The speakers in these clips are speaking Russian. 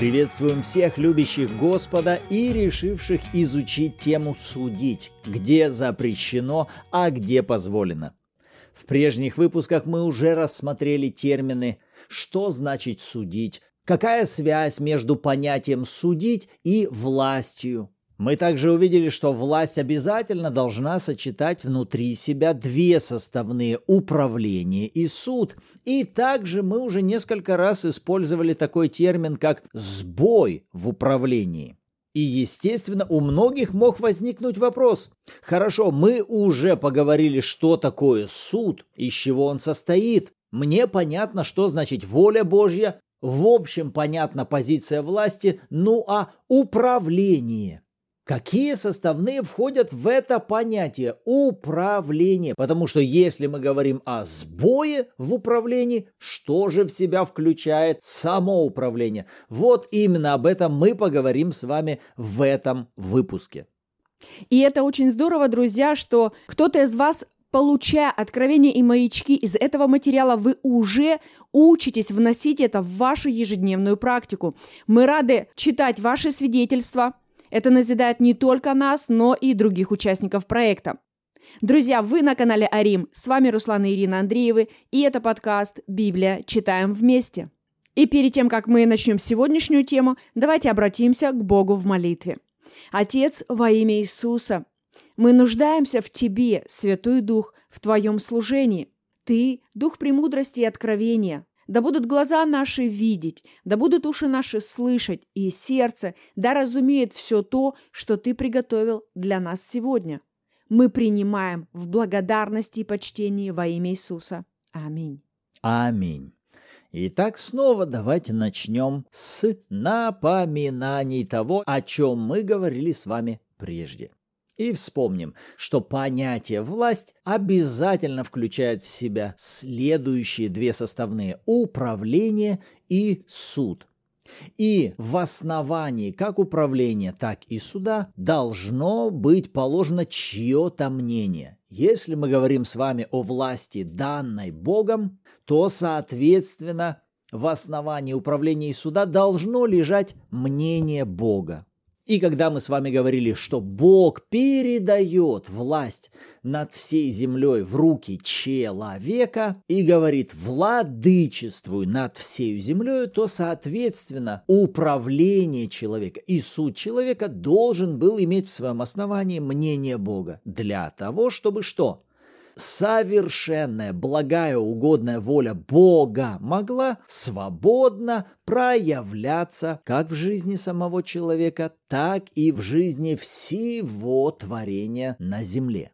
Приветствуем всех любящих Господа и решивших изучить тему «Судить», где запрещено, а где позволено. В прежних выпусках мы уже рассмотрели термины «что значит судить», какая связь между понятием «судить» и властью. Мы также увидели, что власть обязательно должна сочетать внутри себя две составные – управление и суд. И также мы уже несколько раз использовали такой термин, как «сбой в управлении». И, естественно, у многих мог возникнуть вопрос. Хорошо, мы уже поговорили, что такое суд, из чего он состоит. Мне понятно, что значит воля Божья. В общем, понятна позиция власти. Ну а управление? Какие составные входят в это понятие управление? Потому что если мы говорим о сбое в управлении, что же в себя включает само управление? Вот именно об этом мы поговорим с вами в этом выпуске. И это очень здорово, друзья, что кто-то из вас, получая откровения и маячки из этого материала, вы уже учитесь вносить это в вашу ежедневную практику. Мы рады читать ваши свидетельства. Это назидает не только нас, но и других участников проекта. Друзья, вы на канале Арим. С вами Руслан и Ирина Андреевы, и это подкаст «Библия. Читаем вместе». И перед тем, как мы начнем сегодняшнюю тему, давайте обратимся к Богу в молитве. Отец, во имя Иисуса, мы нуждаемся в Тебе, Святой Дух, в Твоем служении. Ты – Дух премудрости и откровения. Да будут глаза наши видеть, да будут уши наши слышать, и сердце да разумеет все то, что Ты приготовил для нас сегодня. Мы принимаем в благодарности и почтении во имя Иисуса. Аминь. Аминь. Итак, снова давайте начнем с напоминаний того, о чем мы говорили с вами прежде. И вспомним, что понятие «власть» обязательно включает в себя следующие две составные – управление и суд. И в основании как управления, так и суда должно быть положено чье-то мнение. Если мы говорим с вами о власти, данной Богом, то, соответственно, в основании управления и суда должно лежать мнение Бога. И когда мы с вами говорили, что Бог передает власть над всей землей в руки человека и говорит «владычествуй над всей землей», то, соответственно, управление человека и суд человека должен был иметь в своем основании мнение Бога. Для того, чтобы что? Совершенная, благая, угодная воля Бога могла свободно проявляться как в жизни самого человека, так и в жизни всего творения на земле.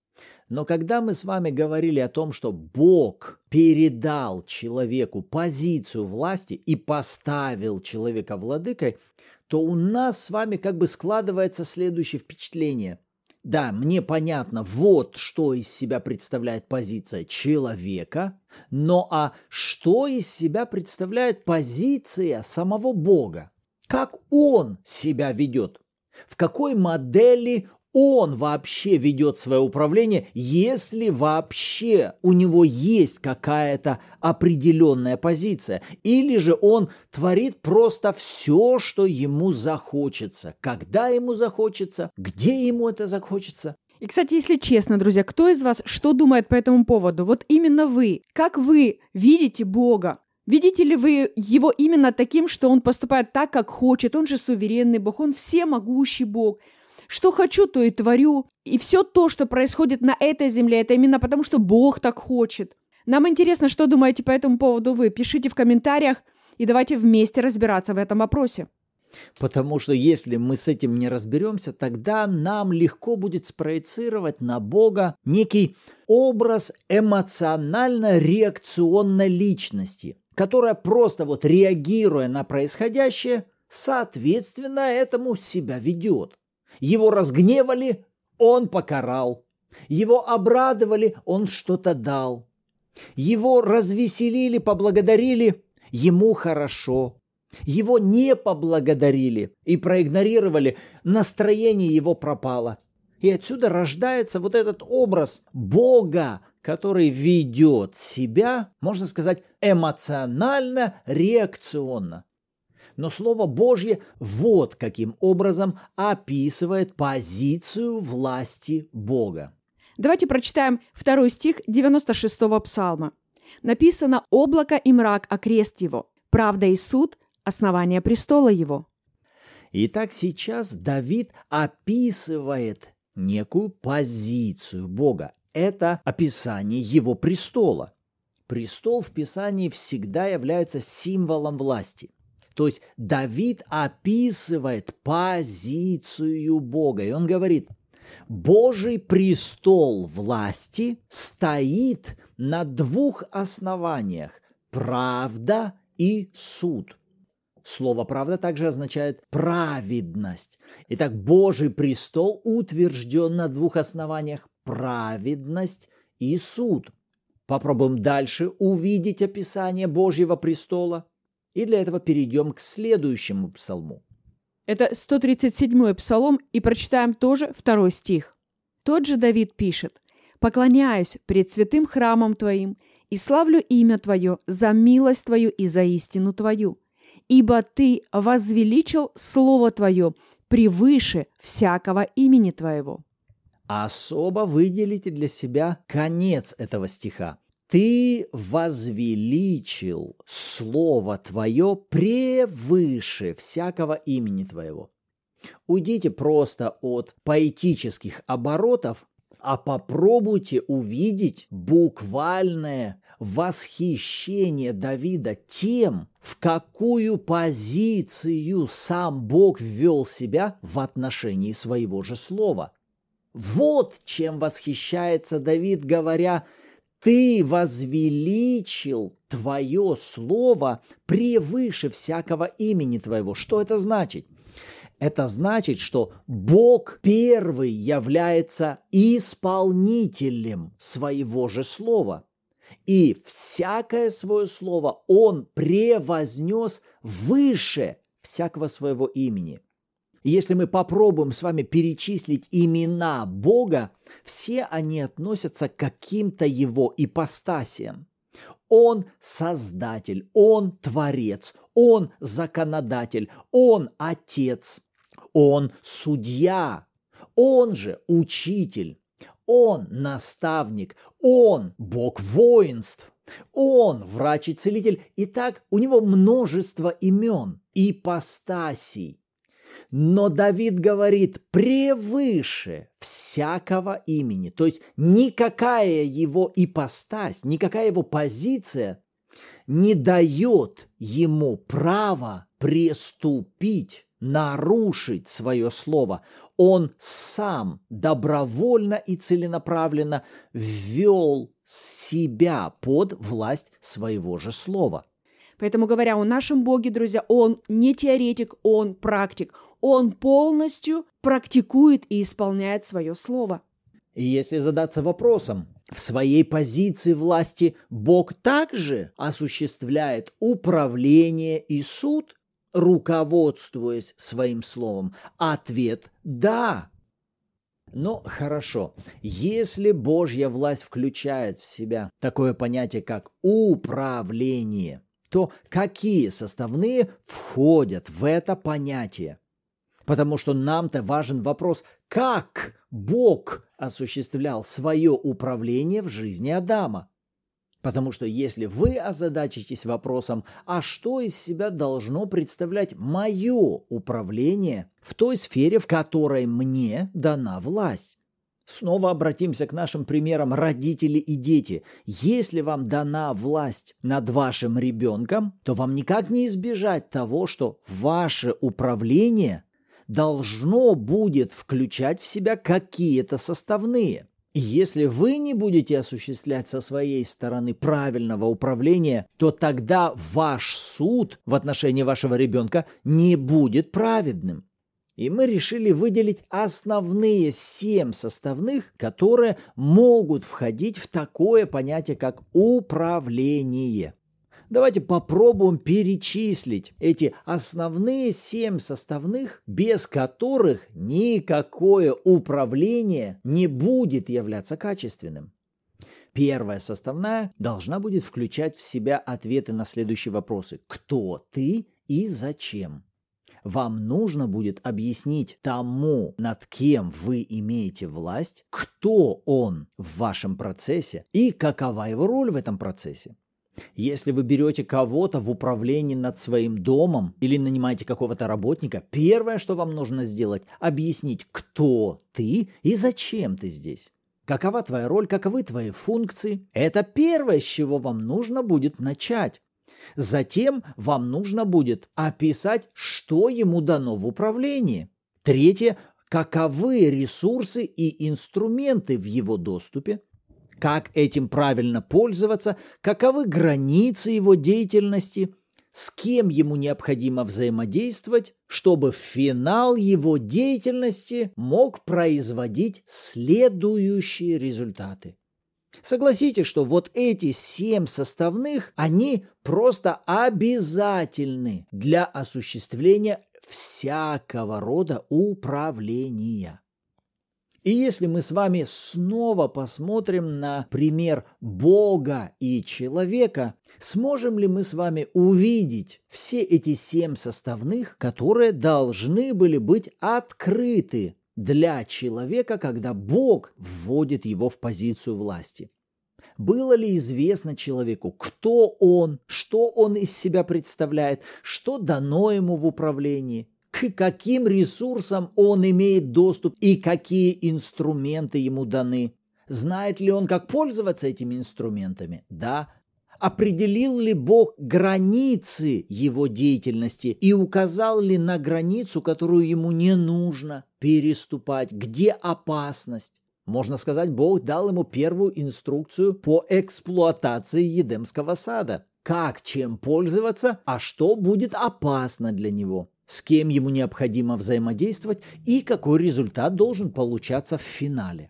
Но когда мы с вами говорили о том, что Бог передал человеку позицию власти и поставил человека владыкой, то у нас с вами как бы складывается следующее впечатление. Да, мне понятно, вот что из себя представляет позиция человека, но что из себя представляет позиция самого Бога? Как Он себя ведет? В какой модели Он вообще ведет свое управление, если вообще у него есть какая-то определенная позиция? Или же Он творит просто все, что ему захочется, когда ему захочется, где ему это захочется? И, кстати, если честно, друзья, кто из вас что думает по этому поводу? Вот именно вы. Как вы видите Бога? Видите ли вы Его именно таким, что Он поступает так, как хочет? Он же суверенный Бог, Он всемогущий Бог. Что хочу, то и творю. И все то, что происходит на этой земле, это именно потому, что Бог так хочет. Нам интересно, что думаете по этому поводу вы. Пишите в комментариях и давайте вместе разбираться в этом вопросе. Потому что если мы с этим не разберемся, тогда нам легко будет спроецировать на Бога некий образ эмоционально-реакционной личности, которая просто реагируя на происходящее, соответственно этому себя ведет. Его разгневали, он покарал. Его обрадовали, он что-то дал. Его развеселили, поблагодарили, ему хорошо. Его не поблагодарили и проигнорировали, настроение его пропало. И отсюда рождается этот образ Бога, который ведет себя, можно сказать, эмоционально-реакционно. Но Слово Божье вот каким образом описывает позицию власти Бога. Давайте прочитаем 2 стих 96-го псалма. Написано: «Облако и мрак окрест его, правда и суд – основание престола его». Итак, сейчас Давид описывает некую позицию Бога. Это описание его престола. Престол в Писании всегда является символом власти. То есть Давид описывает позицию Бога. И он говорит: Божий престол власти стоит на двух основаниях – правда и суд. Слово «правда» также означает праведность. Итак, Божий престол утвержден на двух основаниях – праведность и суд. Попробуем дальше увидеть описание Божьего престола. И для этого перейдем к следующему псалму. Это 137-й псалом, и прочитаем тоже 2 стих. Тот же Давид пишет: «Поклоняюсь пред святым храмом Твоим и славлю имя Твое за милость Твою и за истину Твою, ибо Ты возвеличил Слово Твое превыше всякого имени Твоего». Особо выделите для себя конец этого стиха. «Ты возвеличил Слово Твое превыше всякого имени Твоего». Уйдите просто от поэтических оборотов, а попробуйте увидеть буквальное восхищение Давида тем, в какую позицию сам Бог ввел себя в отношении своего же слова. Вот чем восхищается Давид, говоря: «Ты возвеличил Твое слово превыше всякого имени Твоего». Что это значит? Это значит, что Бог первый является исполнителем своего же слова. И всякое свое слово Он превознес выше всякого своего имени. Если мы попробуем с вами перечислить имена Бога, все они относятся к каким-то Его ипостасиям. Он Создатель, Он Творец, Он Законодатель, Он Отец, Он Судья, Он же Учитель, Он Наставник, Он Бог воинств, Он Врач и Целитель. Итак, у Него множество имен, ипостасий. Но Давид говорит: превыше всякого имени. То есть никакая его ипостась, никакая его позиция не дает ему права преступить, нарушить свое слово. Он сам добровольно и целенаправленно ввел себя под власть своего же слова. Поэтому, говоря о нашем Боге, друзья, Он не теоретик, Он практик. Он полностью практикует и исполняет свое слово. И если задаться вопросом, в своей позиции власти Бог также осуществляет управление и суд, руководствуясь своим словом? Ответ – да. Но хорошо, если Божья власть включает в себя такое понятие, как управление, то какие составные входят в это понятие? Потому что нам-то важен вопрос, как Бог осуществлял свое управление в жизни Адама. Потому что если вы озадачитесь вопросом, а что из себя должно представлять мое управление в той сфере, в которой мне дана власть? Снова обратимся к нашим примерам родители и дети. Если вам дана власть над вашим ребенком, то вам никак не избежать того, что ваше управление должно будет включать в себя какие-то составные. И если вы не будете осуществлять со своей стороны правильного управления, то тогда ваш суд в отношении вашего ребенка не будет праведным. И мы решили выделить основные 7 составных, которые могут входить в такое понятие, как управление. Давайте попробуем перечислить эти основные 7 составных, без которых никакое управление не будет являться качественным. Первая составная должна будет включать в себя ответы на следующие вопросы. Кто ты и зачем. Вам нужно будет объяснить тому, над кем вы имеете власть, кто он в вашем процессе и какова его роль в этом процессе. Если вы берете кого-то в управлении над своим домом или нанимаете какого-то работника, первое, что вам нужно сделать, объяснить, кто ты и зачем ты здесь. Какова твоя роль, каковы твои функции. Это первое, с чего вам нужно будет начать. Затем вам нужно будет описать, что ему дано в управлении. Третье, каковы ресурсы и инструменты в его доступе. Как этим правильно пользоваться, каковы границы его деятельности, с кем ему необходимо взаимодействовать, чтобы финал его деятельности мог производить следующие результаты. Согласитесь, что вот эти 7 составных, они просто обязательны для осуществления всякого рода управления. И если мы с вами снова посмотрим на пример Бога и человека, сможем ли мы с вами увидеть все эти 7 составных, которые должны были быть открыты для человека, когда Бог вводит его в позицию власти? Было ли известно человеку, кто он, что он из себя представляет, что дано ему в управлении? К каким ресурсам он имеет доступ и какие инструменты ему даны? Знает ли он, как пользоваться этими инструментами? Да. Определил ли Бог границы его деятельности и указал ли на границу, которую ему не нужно переступать? Где опасность? Можно сказать, Бог дал ему первую инструкцию по эксплуатации Едемского сада. Как чем пользоваться, а что будет опасно для него? С кем ему необходимо взаимодействовать и какой результат должен получаться в финале.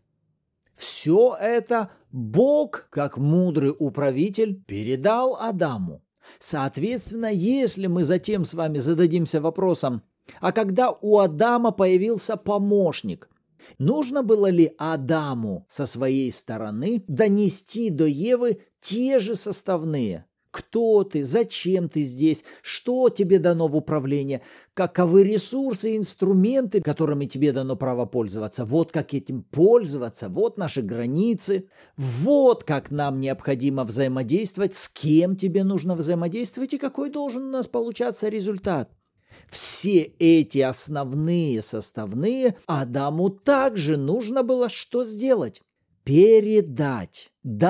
Все это Бог, как мудрый управитель, передал Адаму. Соответственно, если мы затем с вами зададимся вопросом, а когда у Адама появился помощник, нужно было ли Адаму со своей стороны донести до Евы те же составные? Кто ты? Зачем ты здесь? Что тебе дано в управление? Каковы ресурсы и инструменты, которыми тебе дано право пользоваться? Вот как этим пользоваться, вот наши границы, вот как нам необходимо взаимодействовать, с кем тебе нужно взаимодействовать и какой должен у нас получаться результат. Все эти основные составные Адаму также нужно было что сделать? Передать,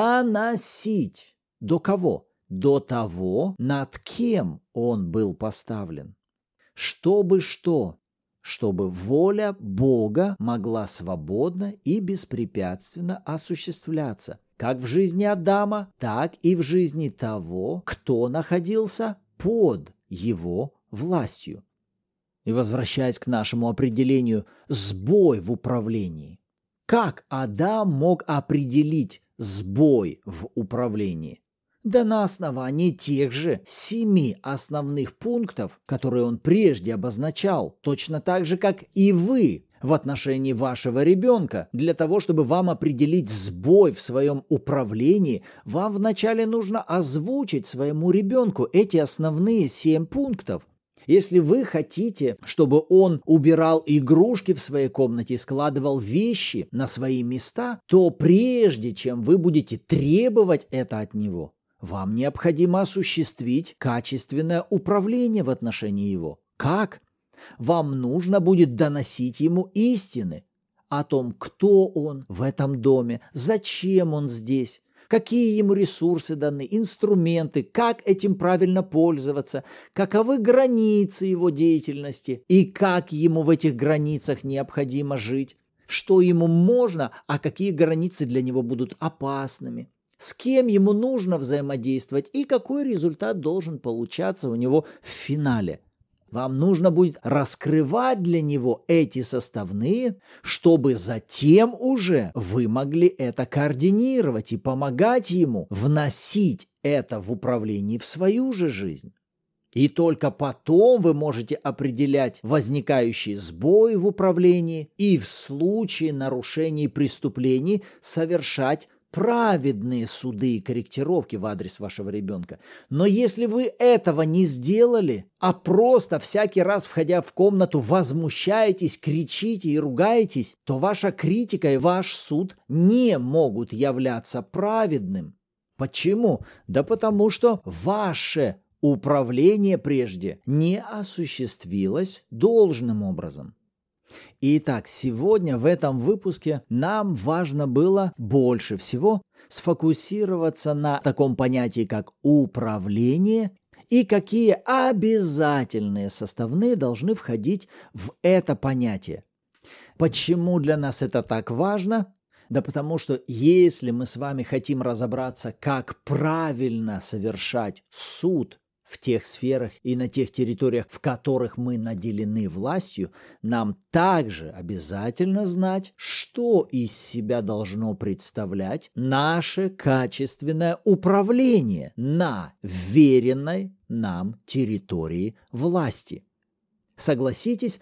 доносить. До кого? До того, над кем он был поставлен. Чтобы что? Чтобы воля Бога могла свободно и беспрепятственно осуществляться, как в жизни Адама, так и в жизни того, кто находился под его властью. И возвращаясь к нашему определению «сбой в управлении», как Адам мог определить сбой в управлении? Да на основании тех же 7 основных пунктов, которые он прежде обозначал, точно так же, как и вы в отношении вашего ребенка. Для того, чтобы вам определить сбой в своем управлении, вам вначале нужно озвучить своему ребенку эти основные 7 пунктов. Если вы хотите, чтобы он убирал игрушки в своей комнате и складывал вещи на свои места, то прежде чем вы будете требовать это от него, вам необходимо осуществить качественное управление в отношении его. Как? Вам нужно будет доносить ему истины о том, кто он в этом доме, зачем он здесь, какие ему ресурсы даны, инструменты, как этим правильно пользоваться, каковы границы его деятельности и как ему в этих границах необходимо жить, что ему можно, а какие границы для него будут опасными. С кем ему нужно взаимодействовать и какой результат должен получаться у него в финале. Вам нужно будет раскрывать для него эти составные, чтобы затем уже вы могли это координировать и помогать ему вносить это в управление в свою же жизнь. И только потом вы можете определять возникающие сбои в управлении и в случае нарушений и преступлений совершать праведные суды и корректировки в адрес вашего ребенка. Но если вы этого не сделали, а просто всякий раз, входя в комнату, возмущаетесь, кричите и ругаетесь, то ваша критика и ваш суд не могут являться праведным. Почему? Да потому что ваше управление прежде не осуществилось должным образом. Итак, сегодня в этом выпуске нам важно было больше всего сфокусироваться на таком понятии, как управление, и какие обязательные составные должны входить в это понятие. Почему для нас это так важно? Да потому что если мы с вами хотим разобраться, как правильно совершать суд в тех сферах и на тех территориях, в которых мы наделены властью, нам также обязательно знать, что из себя должно представлять наше качественное управление на вверенной нам территории власти. Согласитесь,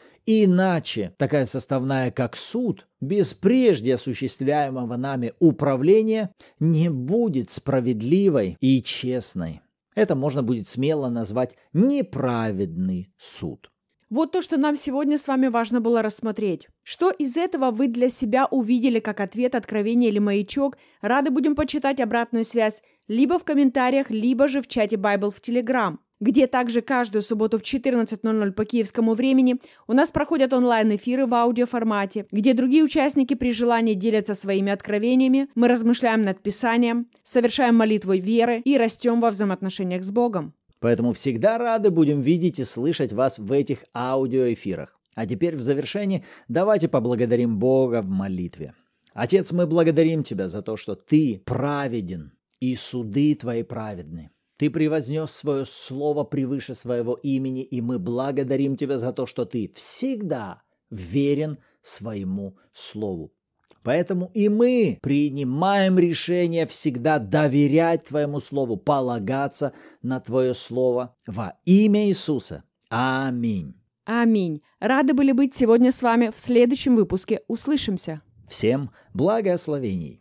иначе такая составная, как суд, без прежде осуществляемого нами управления, не будет справедливой и честной. Это можно будет смело назвать неправедный суд. Вот то, что нам сегодня с вами важно было рассмотреть. Что из этого вы для себя увидели как ответ, откровение или маячок? Рады будем почитать обратную связь либо в комментариях, либо же в чате Bible в Telegram, где также каждую субботу в 14:00 по киевскому времени у нас проходят онлайн-эфиры в аудиоформате, где другие участники при желании делятся своими откровениями, мы размышляем над Писанием, совершаем молитву веры и растем во взаимоотношениях с Богом. Поэтому всегда рады будем видеть и слышать вас в этих аудиоэфирах. А теперь в завершении давайте поблагодарим Бога в молитве. Отец, мы благодарим Тебя за то, что Ты праведен, и суды Твои праведны. Ты превознес свое слово превыше своего имени, и мы благодарим Тебя за то, что Ты всегда верен своему слову. Поэтому и мы принимаем решение всегда доверять Твоему слову, полагаться на Твое слово во имя Иисуса. Аминь. Аминь. Рады были быть сегодня с вами в следующем выпуске. Услышимся. Всем благословений.